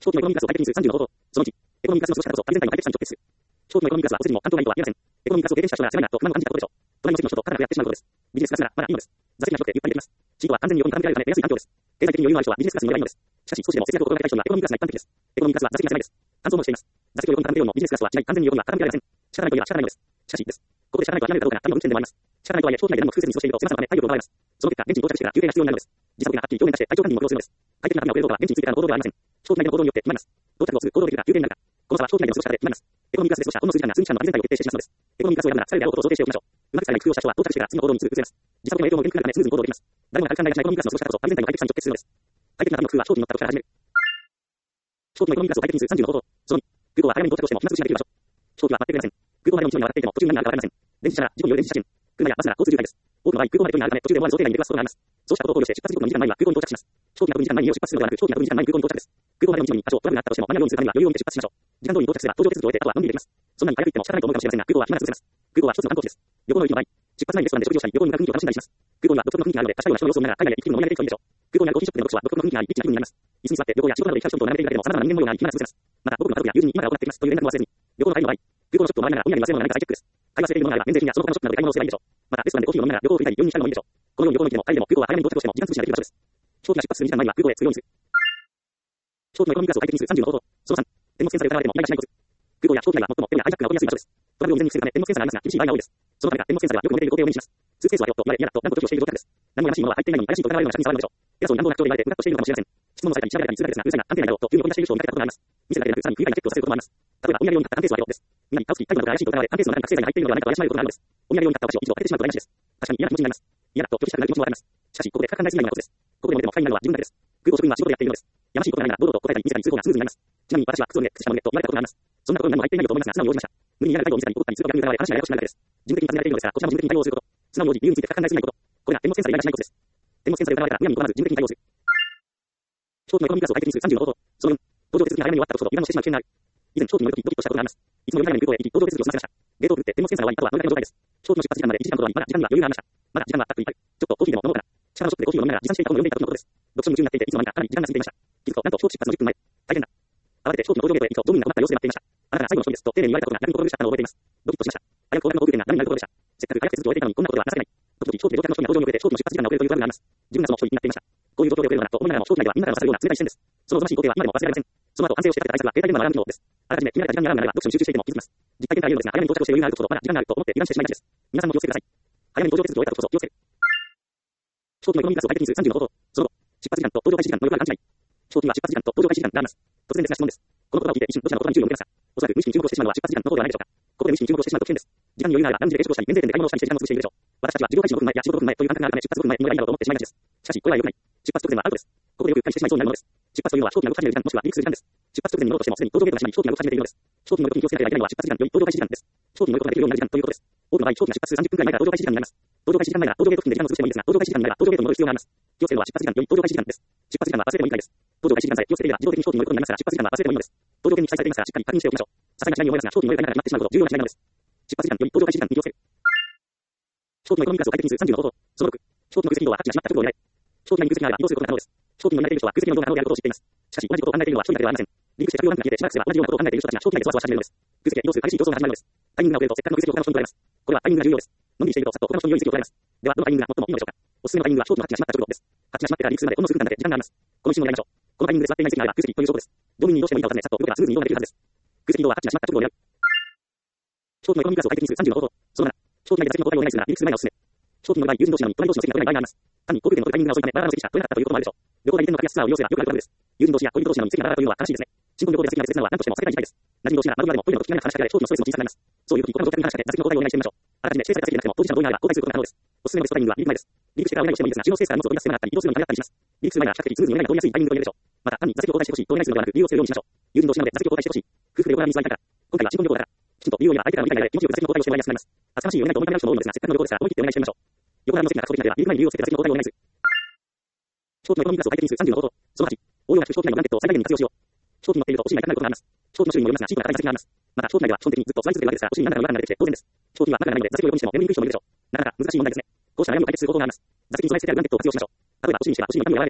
長期のエコノミークラスを最適にする30の方法。その1、エコノミークラスの少子化こそ最全体の解決者に直結する。長期のエコノミークラスはお世辞も関東ラインとはありません。エコノミークラスを経験した人が辛いなと不満を感じたことでしょう。隣の席の人と肩がやってしまうことです。ビジネスクラスならまだいいのです。座席が広くてゆったりできます。シートは完全に横に傾けられるため寝やすい環境です。経済的に余裕のある人はビジネスクラスに乗ればいいのです。しかし少しでも節約を心がけたい人にはエコノミークラスが一般的です。エコノミークラスは座席が狭いです。乾燥もしています。座席を横に傾けようもビジネスクラスは違い完全に横には傾けられません。仕方ないといえば仕方ないのです。しかしです。ここで仕方ないと諦めるかどうかな神の運転でもあります。仕方ないとはいえ長期内で何も工夫せずに過ごしているとつまさのため体力を奪われます。その結果現地に到着してから休憩が必要になるのです。時差ボケがはっきり表現化して体調管理にも苦労するのです。快適な旅を送ることは現地に着いてからの行動ではありません。長期内での行動によって決まります。到着後すぐ行動できるか休憩になるか。この差は長期内での過ごし方で決まります。エコノミークラスで過ごしたほんの数時間が数日間の安全帯を決定してしまうのです。エコノミークラスを選ぶなら疲れるであろうことを想定しておきましょう。うまくさえない工夫をした人は到着してから次の行動に移れます。時差ボケの影響も限界があるためスムーズに行動できます。誰もが体感大がしないエコノミークラスの過ごし方こそ安全帯の快適さに直結するのです。快適な旅の工夫は長期に乗った時から始める。長期のエコノミークラスを快適にする30の方法。その2、空港は早めに到着をしても期末通知ができる場所。長期は待ってくれません。空港までの道のりは笑っていても途中に何があるかわかりません。電車なら事故による電車車検。車やバスなら交通渋滞です。多くの場合空港まで距離があるため途中で思わず想定外に出くわすことがあります。そうしたことを考慮して出発時刻の2時間前には空港に到着します。長期な分2時間前に家を出発するのではなく長期な分2時間前に空港に到着です。空港までの道のりに多少トラブルがあったとしても間に合うようにするためには余裕を持って出発しましょう。時間通りに到着すれば搭乗手続きを終えてあとはのんびりできます。そんなに早く行っても仕方ないと思うかもしれませんが空港は暇なく過ごせます。空港は一つの観光地です。旅行の行きの場合、出発前にレストランで食事をしたり旅行に向かう雰囲気を楽しんだりします。空港には独特の雰囲気があるので多少の人の様子を見ながら海外で生きるのも飲み慣れている人もいるでしょう。空港にあるコーヒーショップでの読書は独特の雰囲気がありリッチな気分になります。椅子に座って旅行や仕事などで行き交う人と並べているだけでも様々な人間模様があり暇なく過ごせます。また僕の家族や友人に今から行ってきますという連絡も忘れずに。旅行の帰りの場合、空港のショップを回りながらお土産に忘れ物がないか再チェックです。買い忘れているものがあれば免税品やその他のショップなどで買い物をすればいいでしょう。またレストランでコーヒーを飲みながら旅行を振り返り病院にしたりもいいでしょう。このように旅行の日でも帰りでも空港は早めに到着をしても時間潰しができる場所です。長期が出発する2時間前には空港へ着くようにする。長期のエコノミークラスを快適にする30の方法。その3、電目センサーで疑われてもイライラしないコツ。空港や長期内は最も手がハイジャックが起こりやすい場所です。トラブルを未然に防ぐため電目センサーがありますが厳しい場合が多いです。そのためか電目センサーではよく揉めている工程を目にします。スーツケースはよっと言われ嫌だと何度時をしている状態です。何もやましいものは入っていないのに怪しいと疑われるような写真触るのでしょう。偉そうに乱暴な口調で言われてうかっとしているのかもしれません。質問の際に調べたり通られたりするがうるさいな関係ないだろうと急に怒り出している人を見かけたことがあります。見せだけでなくさらに不愉快なチェックをさせることもあります。例えばお土産用に買った関係数はよです。みんなに買うとき一回などから怪しいと疑われ関係数の中に覚醒剤が入っているのではないかと怪しまれることがあるのです。お土産用に買ったお菓子を一度開けてしまうと台無しです。確かに嫌な気持ちになります。嫌だと拒否したくなる気持ちもわかります。しかしここで不可解な事態が起きます。ここでもでも不快になるのは自分だけです。空港職員は仕事でやっているのです。やましいことがないなら堂々と答えたり自らに通報がスムーズになります。ちなみに私は靴を脱いで靴下のネット言われたことがあります。そんなところに何も入っていないよと思いますが素直に応じました。無理に嫌な態度を見せたり怒ったり通過逆に疑われ話がややこしくなるだけです。事務的に尋ねられているのですがこちらも事務的に対応すること。素直に応じ理由について深く考えすぎないこと。これが電目センサーでイライラしないことです。電目センサーで疑われたらむやみに怒らず事務的に対応する。長期のエコノミークラスを快適にする30の方法。その4、搭乗手続きが早めに終わったことほど油断をしてしまう危険がある。以前長期に乗るときドキッとしたことがあります。いつもより早めに空港へ行き搭乗手続きを済ませました。ゲートを振って電目センサーが終わりあとは乗り換えの状態です。長期の出発時間まで1時間ほどありまだ時間には余裕がありました。まだ時間はたっぷりある。ちょっとコーヒーでも飲もうかな。近場のショップでコーヒーを飲みながら持参していた本を読んでいた時のことです。読書に夢中になっていていつの間にかかなり時間が過ぎていました。気づくとなんと長期出発の10分前。大変だ。慌てて長期の搭乗ゲートへ行くと乗務員が困った様子で待っていました。あなたが最後の一人ですと丁寧に言われたことが逆に心苦しかったのを覚えています。ドキッとしました。危うく高額の航空券が何になるところでした。せっかく早く手続きを終えていたのにこんなことでは情けない。時々長期で乗客の人には搭乗に遅れて長期の出発時間が遅れるというトラブルがあります。自分がその一人になっていました。こういう状況で遅れるのだと思いながらも長期内ではみんなからもされるような冷たい視線です。そのおぞましい光景は今でも忘れられません。その後安静をしてから対策が携帯電話のアラーム機能です。あらかじめ決められた時間にアラームが鳴れば読書に集中していても気づきます。実体験から言うのですが早めに到着をして余裕があることとまだ時間があると思って油断してしまいがちです。皆さんも気をつけてください。早めに搭乗手続きを終えた時こそ気をつける。長期のエコノミークラスを快適にする30の方法。その後、出発時間と搭乗開始時間のよくある勘違い。長期には出発時間と搭乗開始時間があります。突然ですが質問です。この言葉を聞いて一瞬どちらの言葉に注意を向けますか。おそらく無意識に注目をしてしまうのは出発時間の方ではないでしょうか。ここで無意識に注目をしてしまうと危険です。時間に余裕があればラウンジで軽食をしたり免税店で買い物をしたりして時間を潰しているでしょう。私たちは授業開始の5分前や仕事5分前という感覚があるため出発5分前に乗ればいいだろうと思ってしまいがちです。しかしこれは良くない。出発直前はアウトです。ここでよくうっかりしてしまいそうになるのです。出発というのは長期が動き始める時間もしくは離陸する時間です。出発直前に乗ろうとしてもすでに搭乗ゲートが閉まり長期が動き始めているのです。長期の動きに気をつけなければいけないのは出発時間より搭乗開始時間です。長期に乗ることができるようになる時間ということです。多くの場合長期が出発する30分くらい前から搭乗開始時間になります。搭乗開始時間前なら搭乗ゲート付近で時間を潰してもいいですが搭乗開始時間になれば搭乗ゲートに乗る必要があります。気をつけるのは出発時間より搭乗開始時間です。出発時間は忘れてもいいくらいです。搭乗開始時間さえ気をつけていれば自動的に長期に乗ることになりますから出発時間は忘れてもいいのです。搭乗券に記載されていますからしっかり確認しておきましょう。さすがに違いに思いますが長期に乗ればいないなら決まってしまうこと重要な違いなのです。出発時間より搭乗開始時間に気をつける。長期のエコノミークラスを快適にする30の方法。その6、長期の空席移動は各地が閉まった直後に狙え。長期内に空席があれば移動することが可能です。長期に乗り慣れている人は空席の移動が可能であることを知っています。しかし同じことを考えているのは一人だけではありません。リンクして着用ランクが消えてしばらくすれば同じようなことを考えている人たちが長期内でゾワゾワし始めるのです。空席で移動する激しい競争が始まるのです。タイミングが遅れるとせっかくの空席を他の人に取られます。これはタイミングが重要です。のんびりしているとさっと他の人に良い席を取られます。ではどのタイミングが最もいいのでしょうか。おすすめのタイミングは長期のハッチが閉まった直後です。ハッチが閉まってから離陸するまでほんの数分間だけ時間があります。この一瞬をやりましょう。このタイミングで座っていない席があれば空席という証拠です。どのように移動してもいいかを尋ねさっと動けばスムーズに移動ができるはずです。空席移動はハッチが閉まった直後を狙う。長期のエコノミークラスを快適にする30の方法。その7、長期内で座席の交代をお願いするなら離陸する前がおすすめ。長期の場合友人同士なのに隣同士の席が取れない場合があります。単に航空券の取るタイミングが遅いためバラバラの席しか取れなかったということもあるでしょう。旅行代理店の格安ツアーを利用すればよくあることです。友人同士や恋人同士なのに席がバラバラというのは悲しいですね。新婚旅行で席が別々なのは何としても避けたい事態です。馴染み同士なら窓際でも恋の時がなく話しかけられ長期のストレスも小さくなります。そういう時他の乗客に話しかけ座席の交代をお願いしてみましょう。あらかじめ指定された席でなくても当事者の同意があれば交代することが可能です。おすすめのベストタイミングは離陸前です。離陸してからお願いをしてもいいですが、収納スペースから荷物を取り出す手間があったり移動するのに大変だったりします。離陸する前なら比較的スムーズにお願いが通りやすいタイミングと言えるでしょう。また単に座席を交代してほしいとお願いするのではなく理由をつけるようにしましょう。友人同士なので座席を交代してほしい。夫婦で横並びに座りたいから。今回は新婚旅行だから。きちんと理由を言えば相手からの理解が得られ気持ちよく座席の交代をしてもらいやすくなります。厚かましいよねと思いたくなる人も多いのですが、せっかくの旅行ですから思い切ってお願いしてみましょう。横並びの席が確保できなければ離陸前に理由をつけて座席の交代をお願いする。長期のエコノミークラスを快適にする30の方法。その8、応用なく長期内のブランケットを最大限に活用しよう。長期に乗っているとお尻が痛くなることがあります。長期の種類にもよりますがシートが硬い座席があります。また長期内では基本的にずっと座り続けるわけですからお尻に何らかの違和感が出てきて当然です。長期は中がないので座席を横にしても眠りにくい人もいるでしょう。なかなか難しい問題ですね。こうした悩みを解決する方法があります。座席に備え付けてあるブランケットを活用しましょう。例えばお尻にしてはお尻の痛みを和らげてくれます。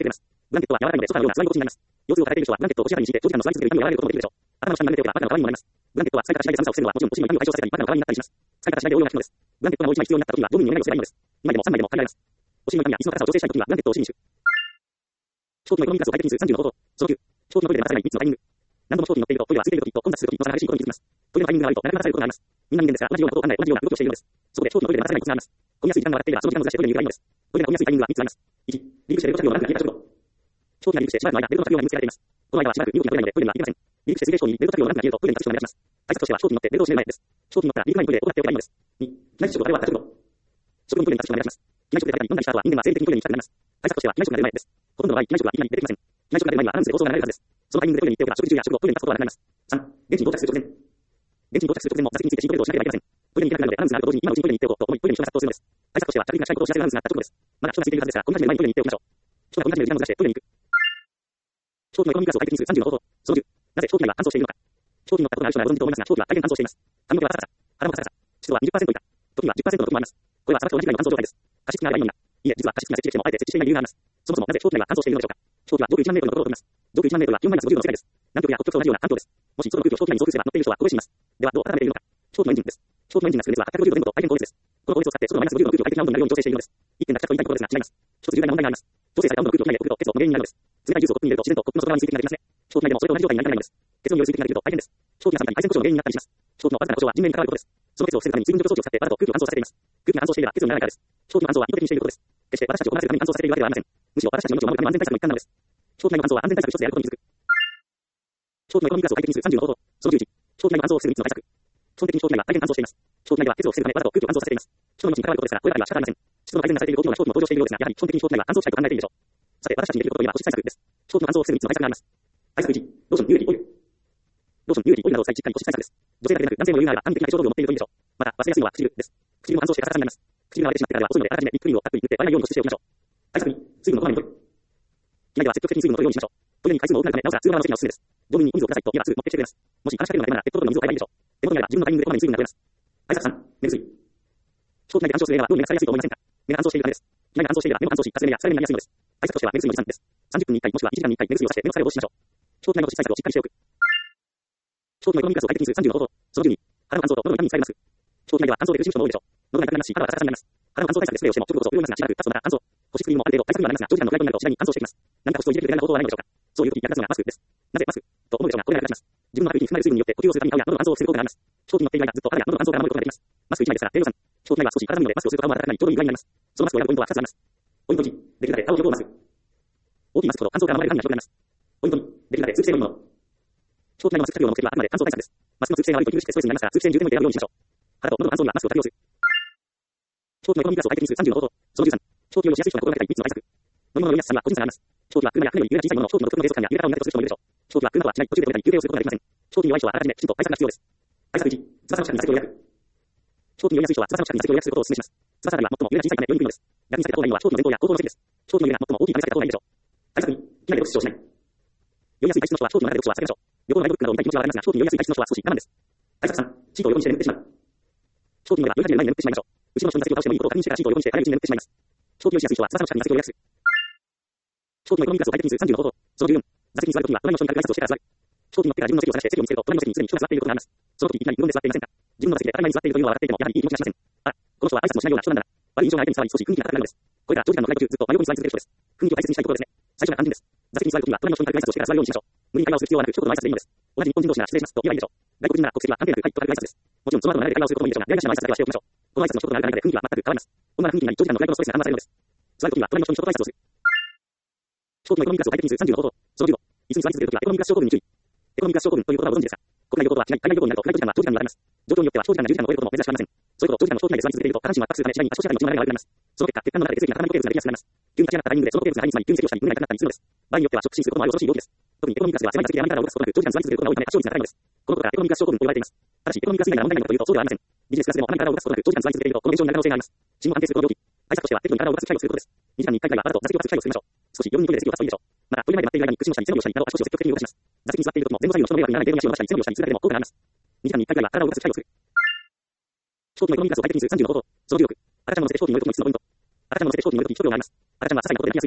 ブランケットは柔らかいので、ソファーのような座り心地になります。腰痛を抱えている人は、ブランケットを腰当たりに敷いて、長時間の座り続ける痛みを和らげることもできるでしょう。頭の下に投げておけば、頭の側にもなります。ブランケットは使い方次第で寒さを防ぐのはもちろん、腰の痛みを解消させたり、頭の側になったりします。使い方次第で応用が効くのです。ブランケットがもう一枚必要になった時は、ドブに寝ないをすればいいのです。2枚でも3枚でも限られます。お尻の痛みや椅子の高さを調整したい時は、ブランケットを尻にし。長期のエコノミークラスを快適にする30の方法。その9、長期のトイレで流さない3つのタイミング。何度も長期に乗っていると、トイレは空いている時と混雑する時と差が激しいことに気づきます。トイレのタイミングが悪いと、なかなか流されることがあります。みんな人間ですが、同じようなことを考え、同じような動きをしているのです。そこで長期のトイレで流さないコツがあります。混みやすい時間が笑っていれば、その時間をずらしてトイレに行けばいいのです。トイレの混みやすいタイミングは3つあります。1、リークしてベルト着用の長くなっている直後。長期がリークしてしばらくの間、ベルト着用が義務付けられています。この間はしばらく身動きが取れないので、トイレには行けません。リークして水平症にベルト着用の長くなっていると、トイレに立つ人が目立ちます。対策としては、長期に乗ってベルトを締めないです。長期に乗ったらリーク前にトイレを行っておけばいいのです。2、機内食をあれは立ち食後。食後にトイレに立つ人が目立ちます。機内食で食べたり飲んだりした後は、人間は生理的にトイレに行きたくなります。対策としては、機内食が出る前です。ほとんどの場合、機内食はいきなり出てきません。機内食が出る前にはアラームズで放送が流れるはずです。そのタイミングでトイレに行っておけば、食事中や食後、トイレに立つことはなくなります。3、現地に到着する直前。現地に到着する直前も座席についてシートベルトをしなければいけません。トイレに行けなくなるので、アラームズが鳴ると同時に今のうちにトイレに行っておこうと思い、トイレに人が殺到するのです。対策としては、着陸がしたいことを知らせるアラームズが鳴った直後です。まだ人が空いているはずですが、混み始める前にトイレに行っておきましょう。人が混み始める時間をずらしてトイレに行く。長期のエコノミークラスを快適にする30の方法。その10、なぜ長期内は乾燥しているのか。長期に乗ったことがある人ならご存知と思いますが、長期は大変乾燥しています。髪の毛はサラサラ、腹もカサカサ、湿度は20%以下、時には10%の時もあります。これは砂漠と同じくらいの乾燥状態です。加湿器があればいいのだ。いいえ、実は加湿器が設置してもあえて設置していない理由があります。そもそもなぜ長期内は乾燥しているのでしょうか。長期は上空1万メートルのところを飛びます。上空1万メートルは気温マイナス50度の世界です。南極や北極と同じような環境です。もしその空気を長期内に増空すれば乗っている人は凍え死にます。ではどう温めているのか。長期のエンジンです。長期のエンジンがする熱は850度前後と大変高熱です。この高熱を使って外のマイナス50度の空気を快適な温度になるように調整しているのです。一点だけと言いたいところですが違います。一つ重大な問題があります。調整された温度の空気を機内で送ると結露の原因になるのです。冷たいジュースをコップに入れると自然とコップの外側に水滴ができますね。長期内でもそれと同じ状態になりかねないのです。結露による水滴ができると大変です。長期が冷めたり排泄故障の原因になったりします。長期のわずかな故障は人命に関わることです。その結露を防ぐために水分除去装置を使ってわざと空気を乾燥させています。空気が乾燥していれば結露にならないからです。長期の乾燥は意図的にしていることです。決して私たちを困らせるために乾燥させているわけではありません。むしろ私たちの命を守るための安全対策の一環なのです。長期内の乾燥は安全対策一つであることに気づく。長期のエコノミークラスを快適にする30の方法。その11、長期内の乾燥を防ぐ3つの対策。基本的に長期内は大変乾燥しています。長期内では結露を防ぐためわざと空気を乾燥させています。人の命に関わることですから、これらには仕方ありません。湿度の改善がされている動きのような長期も登場しているようですが、やはり基本的に長期内は乾燥したいと考えているでしょう。さて、私たちにできることといえば保湿対策です。長期の乾燥を防ぐ3つの対策があります。対策1、ローション、乳液、オイル。ローション、乳液、オイルなどを使いしっかり保湿対策です。女性だけでなく男性も余裕があれば安定的な化粧道具を持っているといいでしょう。また、忘れやすいのは唇です。唇も乾燥してカサカサになります。唇が割れてしまってからは遅いので、あらかじめリップクリームをたっぷり塗って割れないように保湿しておきましょう。対策2、水分をこまめに摂る。機内では積極的に水分を摂るようにしましょう。トイレに回数も多くなるため、なおさら通話の時にはおすすめです。乗務員にお水をくださいと言えばすぐ持ってきてくれます。もし話しかけるのが嫌ならペットボトルの水を買えばいいでしょう。手元にあれば自分のタイミングでこまめに水分が取れます。対策3、寝薬。長期内で干渉する映画はどうにか疲れやすいと思いませんか。目が乾燥しているためです。機内が乾燥していれば目も乾燥し、脱目や疲れ目になりやすいのです。対策としては目薬の持参です。30分に1回もしくは1時間に1回目薬をさして目の疲れを防止しましょう。長期内の保湿対策をしっかりしておく。長期のエコノミークラスを快適にする30の方法。その12、肌の乾燥と喉の痛みに使えるマスク。長期内では乾燥で苦しむ人も多いでしょう。喉が痛くなりますし、肌はカサカサになります。肌の乾燥対策でスプレーをしてもちょっとこそ潤いますが、しばらく経つとまた乾燥。保湿クリームもある程度対策にはなりますが、長時間のフライトになると次第に乾燥してきます。何か保湿を入れるという方法はないのでしょうか。そういう時に役立つのがマスクです。なぜマスクと思うでしょうが、これが役立ちます。自分の吐く息に含まれる水分によって呼吸をするために顔や喉の乾燥を防ぐ効果があります。長期に乗っている間ずっと肌や喉の乾燥から守ることができます。マスク1枚ですから、低予算。長期内は少し体なのでマスクをすると顔も温かくなり、ちょうどいい具合になります。そのマスクを選ぶポイントは2つあります。ポイント1、できるだけ顔を予防マスク。大きいマスクほど乾燥から守れる範囲が広くなります。ポイント2、できるだけ通気性のいいもの。長期内のマスク着用の目的はあくまで乾燥対策です。マスクの通気性が悪いと息苦しくてストレスになりますから、通気性に重点を置いて選ぶようにしましょう。肌と喉の乾燥にはマスクを着用する。長期のエコノミークラスを快適にする30の方法。その13、長期をしやすい人が心がけたい3つの対策。飲み物の飲みやすさには個人差があります。長期は車や船より湯が小さいものを長期の独特の閉塞感や揺れ方を苦手とする人もいるでしょう。長期は車とは違い途中で止めたり休憩をすることができません。長期に弱い人はあらかじめきちんと対策が必要です。対策1、翼の近くに座席を予約。長期に酔いやすい人は翼の近くに座席を予約することをお勧めします。翼なりは最も揺れが小さいため酔いにくいのです。逆に避けた方がいいのは長期の前頭や後頭の席です。長期の揺れが最も大きいため避けた方がいいでしょう。対策2、機内で読書をしない。酔いやすい体質の人は長期の中で読書は避けましょう。旅行のガイドブックなどを見たい気持ちはわかりますが、長期に酔いやすい体質の人は少し我慢です。対策3、シートを横にして眠ってしまう。長期に酔いは酔い始める前に眠ってしまいましょう。後ろの人に座席を倒してもいいことを確認してからシートを横にして早いうちに眠ってしまいます。長期酔いしやすい人は翼の近くに座席を予約する。長期のエコノミークラスを快適にする30の方法。その14、座席に座るときは隣の人に軽く挨拶をしてから座る。長期に乗ってから自分の席を探して席を見つけると隣の席にすでに人が座っていることがあります。その時いきなり無言で座っていませんか。自分の席で当たり前に座っているというのは分かっていてもやはりいい気持ちがしません。あ、この人は挨拶もしないような人なんだな。悪い印象が相手に伝わり少し雰囲気が高くなるのです。これが長時間のフライト中ずっと真横に座り続ける人です。雰囲気を大切にしたいところですね。最初が肝心です。座席に座るときは隣の人に軽く挨拶をしてから座るようにしましょう。無理に会話をする必要はなく一言の挨拶でいいのです。同じ日本人同士なら失礼しますと言えばいいでしょう。外国人なら国籍は関係なくはいと軽く挨拶です。もちろんその後の流れで会話をすることもいいでしょうが、やりがちな挨拶だけはしておきましょう。この挨拶の一言の流れで雰囲気は全く変わります。こんな雰囲気になり長時間のフライトのストレスが緩和されるのです。座るときは隣の人に一言挨拶をする。長期のエコノミークラスを快適にする30の方法。その15、椅子に座り続けるときはエコノミークラス症候群に注意。エコノミークラス症候群という言葉をご存知ですか。国内旅行とは違い、海外旅行になるとフライト時間が長時間になります。状況によっては長時間が10時間を超えることも珍しくありません。そういうことを長時間の長期内で座り続けていると下半身を圧迫するため次第に足腰あたりの血の流れが悪くなります。その結果、血管の中で血液が固まり固定物ができやすくなります。急に立ち上がったタイミングでその固定物が肺に詰まり急に咳をしたり胸が痛くなったりするのです。場合によってはショック死にすることもある恐ろしい病気です。特にエコノミークラスでは狭い座席で甘い体を動かすことなく長時間座り続けることが多いため足腰が高いのです。このことからエコノミークラス症候群と言われています。ただしエコノミークラス以外が問題なのかというとそうではありません。ビジネスクラスでも甘い体を動かすことなく長時間座り続けているとこの現象になる可能性があります。心も安定するこの病気。対策としては適度に体を動かす機会をすることです。2時間に1回ぐらいは体と座席を立つ機会をするましょう。少し夜にトイレで席を立つといいでしょう。またトイレ前で待っている間に屈伸をしたり背伸びをしたりなど足腰を積極的に動かします。座席に座っている時も前後左右の人の迷惑にならない程度に足を伸ばしたり背伸びをしたりするだけでも効果があります。2時間に1回ぐらいは体を動かす機会をする。長期のエコノミークラスを快適にする30の方法。その16、赤ちゃんを乗せて長期に乗るときの5つのポイント。赤ちゃんを乗せて長期に乗るとき1人があります。赤ちゃんは些細なことで泣きやすいですね。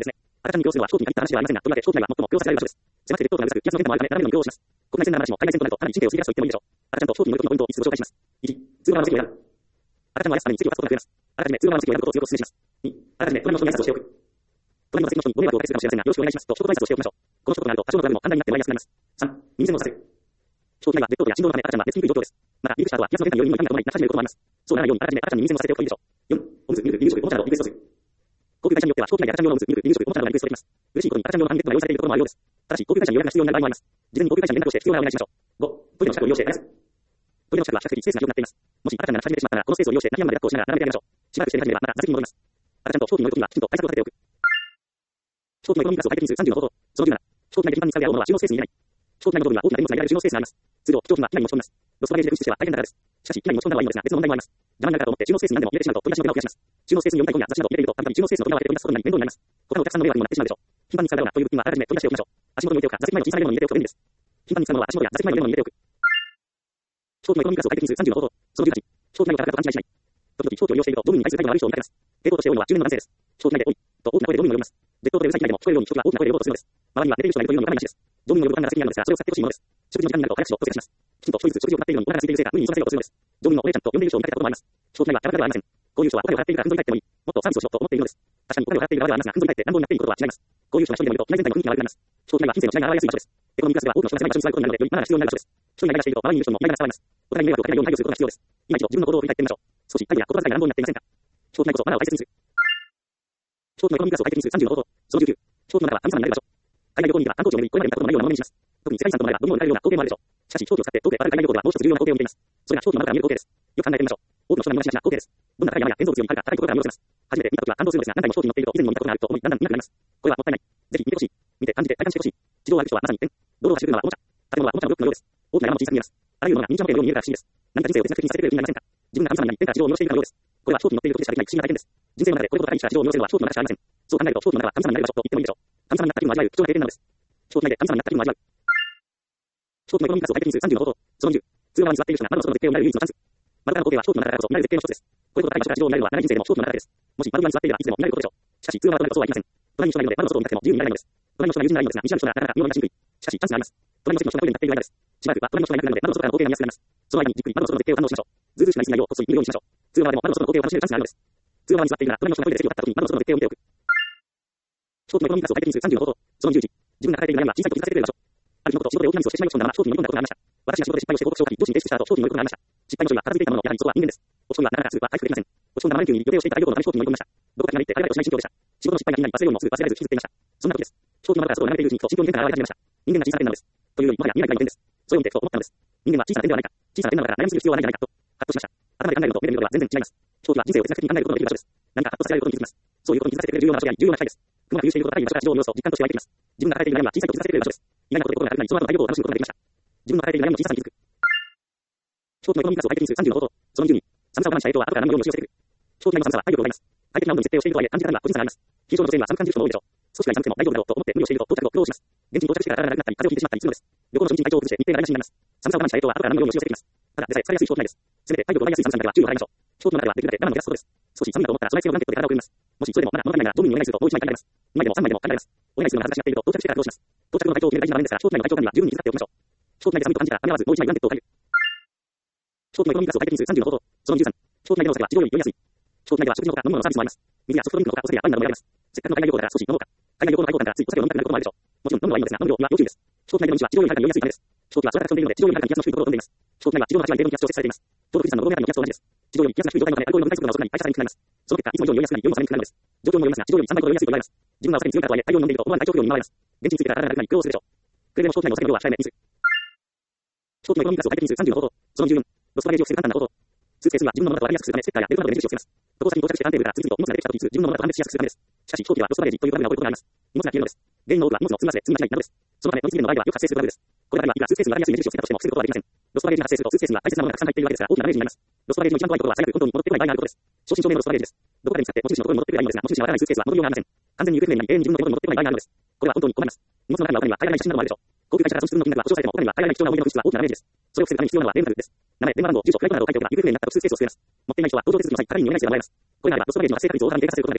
赤ちゃんに供するのは長期に限った話ではありませんが、とりわけ長期内は最も供させられる場所です。狭くて鉄塔がうるさく、気圧の減点もあるため、並べるのに供をします。国内線ならまだしも海外線となると、かなり神経をすり出すと言ってもいいでしょう。赤ちゃんと長期の旅のポイントを5つご紹介します。1、通話の時期を選ぶ。赤ちゃんは安さに席を立つことが増えます。あらかじめ通話の時期を選ぶことを強くお勧めします。2、あらかじめ隣の人に挨拶をしておく。隣の席の人にご迷惑をおかけするかもしれませんが、よろしくお願いしますと一言挨拶をしておきましょう。この一言があると、多少のトラブルも簡単になってもらいやすくなります。3、耳栓をさせる。長期内は熱湯や振動のため赤ちゃんは寝つきにくい状況です。また、ミルクシャーとは気圧の変化によりにも痛みが伴い、泣き始めることもあります。そうならないように、あらかじめ赤ちゃんに耳栓をさせておくといいでしょう。4、おむつ、ミルク、離乳食、おもちゃなどをリクエストする。航空会社によっては、長期内で赤ちゃん用のおむつ、ミルク、離乳食、おもちゃなどがリクエストできます。嬉しいことに赤ちゃん用のハンデッドが用意されているところもあるようです。ただし、航空会社に予約が必要になる場合もあります。事前に航空会社に連絡をして必要ならお願いしましょう。5、トイレの近くを利用して返す。トイレの近くは比較的スペースが広くなっています。もし赤ちゃんが泣き始めてしまったら、このスペースを利用して泣き止まで抱っこをしながら並べてあげましょう。しばらくして寝始めれば、また座席に戻ります。赤ちゃんと長期に乗るときには、きちんと対策を立てておく。長期のエコノミークラスを快適にする30の方法。その17、長期内で頻繁に使うであろうものは収納スペースに入れない。長期内のボトルには大きな荷物が入れられる収納スペースがあります。通常、長期は機内に持ち込みます。ロストバゲージで運出しては大変ながらです。しかし、機内に持ち込んだ方がいいのですが、別の問題もあります。邪魔になるからと思って収納スペースに何でも入れてしまうと、取り出しの手間を増やします。収納スペースに読みたい本や雑誌などを入れていると、たびたび収納スペースの扉を開けて取り出すことになり面倒になります。他のお客さんの迷惑にもなってしまうでしょう。頻繁に使うだろうなという物品はあらかじめ取り出しておきましょう。足元に置いておくか、座席前の小さなメモに入れておくと便利です。頻繁に使うものは足元や座席前のメモに入れておく。長期のエコノミークラスを快適にする30の方法。その18、長期内を戦うと勘違いしない。時々長期を利用していると、ドミに対する態度が悪い人を見かけます。抵抗として多いのは中年の男性です。長期内で多いと大きな声でドミに呼びます。ジェットでうるさい機内でも聞こえるように人が大きな声で呼ぼうとするのです。周りには寝ている人がいるというのも我慢なしです。ドミに呼ぶ場面が座席にあるのですが、それを使ってほしいものです。食事の時間になると早口を強制します。きちんと一人ずつ食事を行っているのにお腹が空いているせいか無理に急がせようとするのです。ドミのお姉ちゃんと呼んでいる人を見かけたこともあります。長期内はキャラクターではありません。こういう人はお金を払っているからふんぞり返ってもいい。もっとサービスをしようと思っているのです。確かにお金を払っている側ではありますが、ふんぞり返って乱暴になっていることは違います。こういう人が一人でもいると機内全体の雰囲気が悪くなります。長期内は金銭の違いが現れやすい場所です。エコノミークラスでは多くの人が狭い場所に座ることになるので、よりマナーが必要になる場所です。一人がイライラしていると周りにいる人にもイライラが伝わります。お互いに迷惑をかけないように配慮することが必要です。今一度自分の行動を振り返ってみましょう。少し態度や言葉遣いが乱暴になっていませんか。長期内こそマナーを大切にする。長期のエコノミークラスを快適にする30の方法。その19、長期の中は神様になれる場所。海外旅行には観光地を巡り、これまで見たことのないようなものにします。特に世界遺産ともなれば飲み物になれるような光景もあるでしょう。しかし、長期を使って到底ある海外旅行ではもう一つ重要な光景を見ています。それが長期の中から見える光景です。よく考えてみましょう。多くの人が見がちな光景です。どんな高い山や建造物よりはるか高いところから見下ろせます。初めて見た時は感動するのですが、何回も長期に乗っていると以前にも見たことがあると思い、だんだん見なくなります。これはもったいない。ぜひ見てほしい。見て感じて体感してほしい。自動を歩く人はまさに一点。道路を走る車はおもちゃ。建物はおもちゃのブロックのようです。大きな山も小さく見えます。あらゆるものがミニチュアモデルのように見えるから不思議です。何か人生を哲学的にさせてくれる気になりませんか。自分が神様になり天から地上を見下ろしているかのようです。これは長期に乗っている時でしかできない不思議な体験です。人生の中でこれほど高い位置から地上を見下ろせるのは長期の中しかありません。そう考えると長期の中は神様になれる場所と言ってもいいでしょう。神様になった気分を味わう貴重な経験なのです。長期内で神様になった気分を味わう。長期のエコノミークラスを快適にする30の方法。その20、通話に座っている人が窓の外の絶景を見られる唯一のチャンス。窓からの光景は長期の中だからこそ見られる絶景の一つです。これほど高い場所から地上を見られるのは長い人生でも長期の中だけです。もし窓際に座っていればいつでも見られることでしょう。しかし通話は隣とそうはいきません。隣に人がいるので窓の外を見なくても自由に見られないのです。隣の人が友人ならいいのですが、見知らぬ人がなかなか身を乗り出しにくい。しかしチャンスがあります。隣の席の人がトイレに立っている間です。しばらくは隣の人がいなくなるので窓の外からの光景が見やすくなります。その間にじっくり窓の外の絶景を堪能しましょう。ずうずうしくなりすぎないようこっそり見るようにしましょう。通話でも窓の外の光景を楽しめるチャンスがあるのです。通話に座っているなら隣の人がトイレで席を立った時に窓の外の絶景を見ておく。長期のエコノミークラスを快適にする30の方法。その21、自分が抱えている悩みは小さいと気づかせてくれる場所。ある日のこと、仕事で大きなミスをしてしまい落ち込んだまま長期に乗り込んだことがありました。私が仕事で失敗をして報告書を書き、上司に提出した後、長期に乗り込んだことがありました。失敗の処理は片付いていたものの、やはりそこは人間です。落ち込んだなかなかすぐは回復できません。落ち込んだまま連休に予定をしていた大旅行のため長期に乗り込みました。どこか気がめいって海外としない心境でした。仕事の失敗が気になり忘れるようにもすぐ忘れられず引きずっていました。そんな時です。長期の窓から外を眺めているうちにふと心境に変化が現れ始めました。人間が小さな点なのです。というよりもはや未来が点です。それを見てふと思ったのです。人間は小さな点ではないか。小さな点なのだから悩みすぎる必要はないんじゃないかと。ハッとしました。頭で考えるのと目で見るのでは全然違います。長期は人生を哲学的に考えることのできる場所です。何かハッとさせられることに気づきます。そういうことに気づかせてくれる重要な場所や重要な機会です。雲が浮遊していることが高い場所が地上の様子を実感として湧いてきます。自分が抱えている悩みは小さいと気づかせてくれる場所です。意外なことで心が軽くなり、その後の大旅行を楽しむことができました。自分の抱えている悩みの小ささに気づく。長期のエコノミークラスを快適にする30の方法。その22、寒さを我慢した影響は後から何のように押し寄せてくる。長期内の寒さは体力を奪います。快適な温度に設定をしているとはいえ感じ方には個人差があります。非常の女性には寒く感じる人も多いでしょう。少しぐらい寒くても大丈夫だろうと思って無理をしていると到着後苦労します。現地に到着してから体が悪くなったり風邪をひいてしまったりするのです。旅行の初日に体調を崩して日程が台無しになります。寒さを我慢した影響は後から何のように押し寄せてきます。ただでさえ疲れやすい長期内です。せめて体力を奪いやすい寒さだけは注意を払いましょう。長期の中ではできるだけ我慢を減らすことです。少し寒いなと思ったら備え付けのブランケットで体をくるみます。もしそれでもまだ物足りないならドミにお願いするともう一枚考えます。2枚でも3枚でも考えます。お願いするのが恥ずかしがっていると到着してからどうします。到着の体調を決める大事な場面ですから長期内の体調管理は十分に気遣っておきましょう。長期内で寒いと感じたら間に合わずもう一枚ブランケットを借りる。長期のエコノミークラスを快適にする30の方法。その13、長期内でのお酒は地上より酔いやすい。長期内では食事のほか飲むもののサービスもあります。水やソフトドリンクのほかお酒やワインなども選べます。せっかくの海外旅行だから少し飲もうか。海外旅行の外交官からついお酒を飲みたくなることもあるでしょう。もちろん飲むのはいいのですが飲む量には要注意です。長期内での道は地上よりはるかに酔いやすいためです。長期は空高く飛んでいるので地上よりはるかに気圧の低いところを飛んでいます。長期内は地上の8割程度に気圧調節されています。ちょうど富士山の5メートルの気圧と同じです。地上より気圧が低い状態のためアルコールの分解速度が遅くなり代謝されにくくなります。その結果いつも以上に酔いやすくなり夜も冷めにくくなるのです。状況にもよりますが地上より3倍ほど酔いやすいと言われます。自分がお酒に強いからとはいえ大量に飲んでいると思わぬ体調不良に見舞われます。現地に着いてから体が楽に苦労するでしょう。くれぐれも長期内のお酒の量は控えめにする。長期のエコノミークラスを快適にする30の方法。その14、ロストバゲージを防ぐ簡単な方法。スーツケースには自分のものだと割りやすくするためステッカーやベルトなどで目印をつけます。渡航先に到着してターンテーブルから次々と荷物が出てきた時に自分のものだと判別しやすくするためです。しかし長期はロストバゲージというトラブルが起こることがあります。荷物が消えるのです。原因の多くは荷物の積み忘れ、積み間違いなどです。そのため乗り継ぎでの場合はよく発生するトラブルです。これまではいくらスーツケースに分かりやすい目印をつけたとしても防ぐことはできません。ロストバゲージが発生するとスーツケースには大切なものがたくさん入っているわけですから大きなダメージになります。ロストバゲージの一番怖いことは最悪本当に戻ってこない場合があることです。正真正銘のロストバゲージです。どこかで見つかって持ち主のところに戻ってくればいいのですが持ち主がわからないスーツケースは戻りようがありません。完全に行方不明になり永遠に自分のところに戻ってこない場合があるのです。これは本当に困ります。荷物の中にはお金には海外の写真などもあるでしょう。航空会社から損失分の金額は保証されてもお金には海外の貴重な思い出の物質は大きなダメージです。それを防ぐために必要なのは電話です。名前、電話番号、住所、フライトなどを書いておけば行方不明になったとスーツケースを救えます。持っていない人は搭乗手続きの際係員にお願いすればもらえます。これならばロストバゲージの発生確率を大幅に低下させることができます。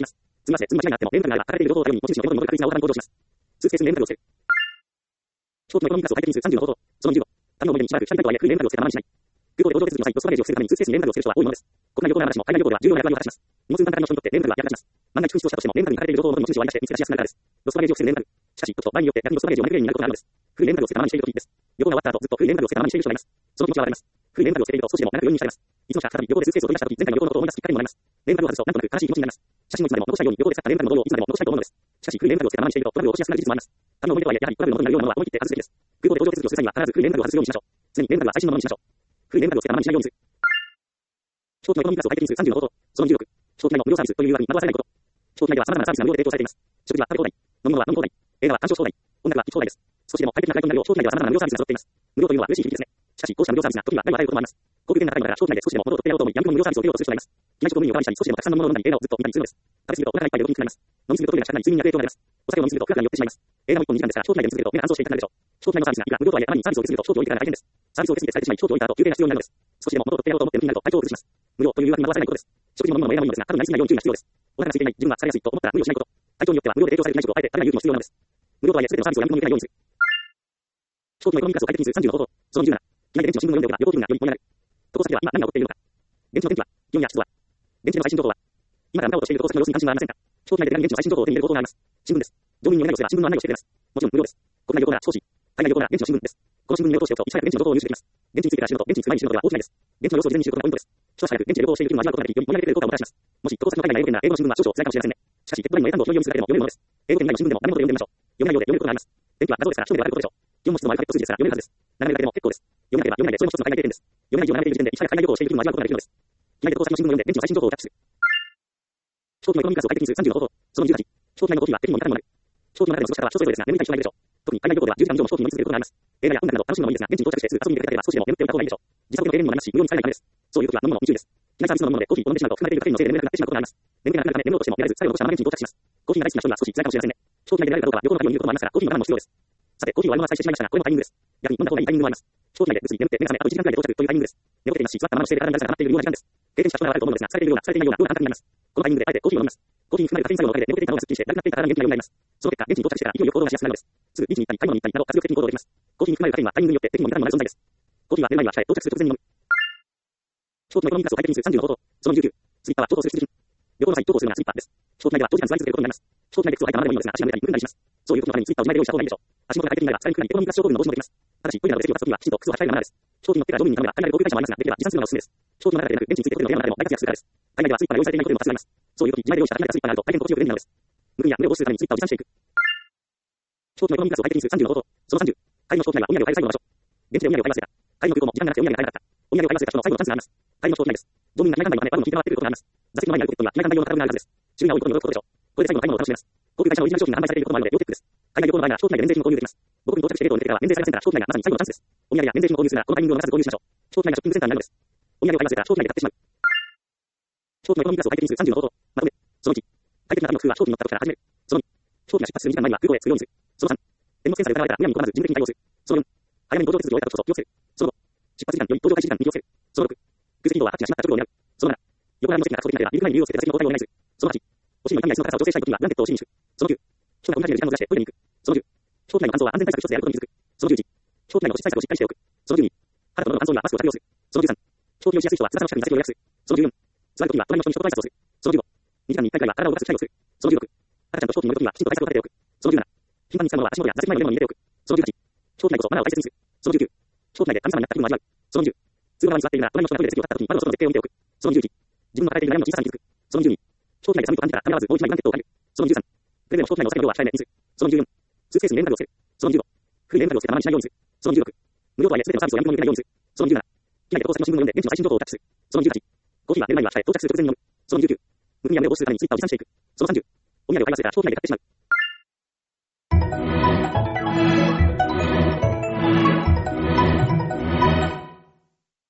つませ、つましながっても、連絡が書かれている情報を頼りに、持ち主の手元に戻る確率が大幅に向上します。通知性連絡を捨てる。長期のエコノミクラスを解決にする30の方法。その15。旅の思い出にしばらく光とはいえ、空連絡を捨てたままにしない。空港で搭乗手続きの際、ロストレージを防ぐために通知性連絡を捨てる人は多いものです。国内旅行なら私も海外旅行では重要な役割を果たします。荷物運搬係の人にとって連絡は役立ちます。万が一紛失をしたとしても、連絡に書かれている情報を元に持ち主を割り出して見つけ出しやすくなるからです。ロストレージを防ぐ連絡。しかし、時と場合によって逆にロストレージをマイグレーンになることがあるのです。空連絡を捨てたままにしている時です。旅行が終わった後、ずっと空連絡を捨てたままにしている人がいます。その気持ちはわかります。空連絡を捨てていると少しでも長く余韻に浸れます。いつの日か再び旅行でスーツケースを取り出した時、前回の旅行のことを思い出すきっかけにもなります。連絡を外すとなんとなく悲しい気持ちになります。写真をいつまでも残したいように旅行で使った連絡の道具をいつまでも残したいと思うのです。しかし空連絡を捨てたままにしているとトラブルを起こしやすくなる事実もあります。旅の思い出とはいえ、やはりトラブルの元になるようなものは思い切って外すべきです。空港で搭乗手続きをする際には必ず空連絡を外すようにしましょう。常に連絡は最新のものにしましょう。空連絡を捨てたままにしないようにする。長期のエコノミクラスを解決にする30の方法。その16。長期内の無料サービスという割に惑わされないこと。長期内では様々なサービスが無料で提供されています。食事は食べ放題。飲み物は飲み放題。映画は鑑賞放題。音楽は聴き放題です。少しでも快適なフライトになるよう長期内では様々な無料サービスが揃っています。無料というのは嬉しい響きですね。しかし、こうした無料サービスが時には害を与えることもあります。航空券が高いのだから長期内で少しでも物を取ってやろうと思い、闇の無料サービスを受けようとする人がいます。機内食を無理におかわりしたり、少しでもたくさんのものを飲んだり、映画をずっと見たりするのです。食べ過ぎるとお腹がいっぱいで動きにくくなります。飲み過ぎるとトイレが近くなり睡眠に悪影響が出ます。お酒を飲み過ぎると空腹に酔ってしまいます。映画も1本2時間ですから、長期内で見続けると目が乾燥して痛くなるでしょう。長期内のサービスがいくら無料とはいえ、あまりにサービスを受けすぎると長期を置いてから大変です。サービスを受けすぎて疲れてしまい、長期を置いた後休憩が必要になるのです。少しでも物を取ってやろうと思って無理になると体調を崩します。無料という誘惑に惑わされないことです。食事も飲むのも映画もいいのですが、過度になりすぎないように注意が必要です。お腹が空いていない、自分が疲れやすいと思ったら無理をしないこと。体調によっては無料で提供されていない食をあえて食べない勇気も必要なのです。無料とはいえ、全てのサービスをやみくもに受けないようにする。長期のエコノミクラスを解決にする30の方法。その17。機内で電池の新聞を読んでおけば旅行気分がより濃いになる。渡航先では今何が起こっているのか。電池の天気は、気温や湿度は。電池の最新情報は。今から向かおうとしている渡航先の様子に関心はありませんか。長期内で電池の最新情報を手に入れる方法があります。新聞です。乗務員にお願いをすれば新聞の案内をしてくれます。もちろん無料です。国内旅行なら少し。海外旅行なら電池の新聞です。この新聞に目を通しておくと、いち早く電池の情報を入手できます。電池についてから知るのと電池について前に知るのでは大違いです。電池の様子を事前に知ることがポイントです。一足早く電池で旅行をしている気分を味わうことができ、より盛り上げてくれる効果をもたらします。もし渡航先の海外な英語圏なら英語の新聞は少々辛いかもしれませんね。しかし、ネットラインの英単語を広い読みするだけでも読めるものです。英語圏以外の新聞でもダメ元で読んでみましょう。読めないようで読めることがあります。天気は画像ですから一目でわかることでしょう。気温も湿度もアルファベット数字ですから読めるはずです。眺めるだけでも結構です。読めなければ読めないで、それも一つの海外経験です。読めない字を眺めている時点で、いち早く海外旅行をしている気分を味わうことができるのです。機内で渡航先の新聞を読んで、電池の最新情報をキャッチする。長期のエコノミクラスを解決にする30の方法。その18。長期内のコーヒーは敵にも味方にもなる。長期の中での過ごし方は人それぞれですが、眠りたい人がいるでしょう。特に海外旅行では10時間以上も長期に飲み続けることがあります。映画や音楽など楽しむのもいいですが、現地に到着してすぐ遊びに出かけたければ少しでも眠っておいた方がいいでしょう。時差ボケの停電にもなりますし、無料に使えないためです。そういう時は飲むのも注意です。機内サービスの飲むのでコーヒーを飲んでしまうと、含まれているカフェインのせいで眠れなくなってしまうことがあります。眠気がなくなるため眠ろうとしても寝られず、最後の残したまま現地に到着します。コーヒーが大好きな人には少し辛いかもしれませんね。長期内で寝られるかどうかは旅行の旅を見ることもありますから、コーヒーの我慢も必要です。さて、コーヒーを割り回してしまいましたが、これもタイミングです。逆に飲んだ方がいいタイミングもあります。長期内でぐっすり眠って目が覚め、あと1時間くらいで到着というタイミングです。寝ぼけていますし、座ったままの姿勢で体のだるさが溜まっているような時間です。経験した人ならわかると思うのですが、疲れているような、疲れていないような、どんな感覚になります。このタイミングであえてコーヒーを飲みます。コーヒーに含まれるカフェイン作用のおかげで眠っていた脳がすっきりして、だるくなっていた体の元気がよみがえります。その結果、現地に到着してから勢いよく行動がしやすくなるのです。すぐビーチに行ったり、買い物に行ったりなど、活力的に行動できます。コーヒーに含まれるカフェインはタイミングによって敵にも味方にもなる存在です。コーヒーは寝る前には控え、到着する直前に飲む。長期のエコノミクラスを解決にする30の方法。その19。スリッパは重宝する必需品。旅行の際、重宝するのがスリッパです。長期内では長時間座り続けることになります。長期内で靴を履いたままでもいいのですが、足が蒸れたり、むくんだりします。そういう時のためにスリッパを自前で用意した方がいいでしょう。足元が快適になれば、疲れにくくなり、エコノミクラス症候群の防止もできます。ただし、トイレなどで席を立つ時は、きちんと靴を履き替えるままです。長期に乗ってから乗務員に頼めば、海外航空会社もありますが、できれば持参するのがおすすめです。長期の中でなく、現地についてホテルの部屋の中でも大活躍するからです。海外ではスリッパが用意されていないホテルも多数あります。そういう時、自前で用意した限られたスリッパがあると、大変心地よく便利なのです。無理や無料を防ぐためにスリッパを持参していく。長期のエコノミクラスを解決にする30の方法。その30。帰りの飛行機内はお土産を買える最後の場所。現地でお土産を買い忘れた。帰りの空港も時間がなくてお土産が買えなかった。お土産を買い忘れた人の最後のチャンスがあります。帰りの飛行機内です。乗務員が機内単位の金、バルの聞いて回ってくることがあります。座席の前にあるポケットには機内単位用のカタログがあるはずです。注意が多いことに驚くことでしょう。これで最後の買い物を楽しめます。航空会社のオリジナル商品が販売されていることもあるので要チェックです。海外旅行の場合なら長期内で免税品も購入できます。僕に到着してゲートを抜けてからは免税されませんから長期内がまさに最後のチャンスです。お土産や免税品を購入するならこのタイミングを逃さず購入しましょう。長期内がショッピングセンターになるのです。お土産を買い忘れたら長期内で買ってしまう。長期のエコノミクラスを解決にする30の方法。まとめ。その1。快適な旅の工夫は長期に乗った時から始める。その2。長期が出発する2時間前には空港へ着くようにする。その3。手荷物検査で疑われたらむやみに拒まず事務的に対応する。その4。早めに搭乗手続きを終えた時こそ気をつける。その5。出発時間より搭乗開始時間に気をつける。その6。空席移動は各地が閉まった直後にある。その7。横並びの席が確保できなければビル内に指をつけて座席の交代をお願いする。その8。お尻の痛みや椅子の高さを調整したい時にはブランケットをお尻に敷く。その9。長期内の時間をずらしてトイレに行く。その10。長期内の乾燥は安全対策一つであることに気づく。その11。長期内の保湿対策をしっかりしておく。その12。肌と喉の乾燥にはマスクを着用する。その13。長期をしやすい人は翼の近くに座席を予約する。その14。座る時には隣の人に一言挨拶をする。その15。2時間に1回くらいは体を動かす機会をする。その16。赤ちゃんと長期に乗る時にはきちんと対策を立てておく。その17。頻繁に使うものは足元や座席前のレモンに入れておく。その18。長期内こそマナーを大切にする。その19。長期内で神様になった気分を味わう。その20。通路側に座っているなら隣の人がトイレで席を立った時に窓の外の絶景を見ておく。その21。自分の抱えている悩みの小ささに気づく。その22。長期内で寒いと感じたらためらわずもう一枚ブランケットをかける。その23。くれぐれも長期内のお酒の量は控えめにする。その24。スーツケースにレンタルをつける。その25。古いレンタルをつけたままにしないようにする。その26。無料とはいえ全てのサービスをやみくもに受けないようにする。その27。機内で搭載の新聞を読んで現地の最新情報をキャッチする。その28。コーヒーは寝る前には控え到着する直前に飲む。その29。無理や無料を防ぐためにツイッターを持参していく。その30。お土産を買い忘れたら長期内で買ってしまう。